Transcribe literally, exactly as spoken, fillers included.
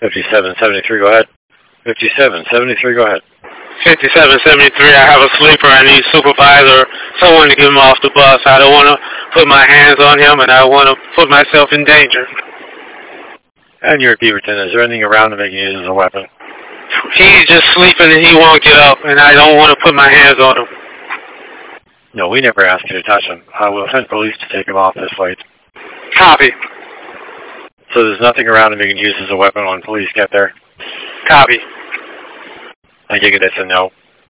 fifty-seven seventy-three, go ahead. fifty-seven seventy-three, go ahead. fifty-seven seventy-three, I have a sleeper. I need supervisor, someone to get him off the bus. I don't want to put my hands on him, and I want to put myself in danger. And you're Beaverton. Is there anything around him that he uses as a weapon? He's just sleeping and he won't get up, and I don't want to put my hands on him. No, we never asked you to touch him. I will send police to take him off this flight. Copy. So there's nothing around him you can use as a weapon when police get there? Copy. I take it that's a no.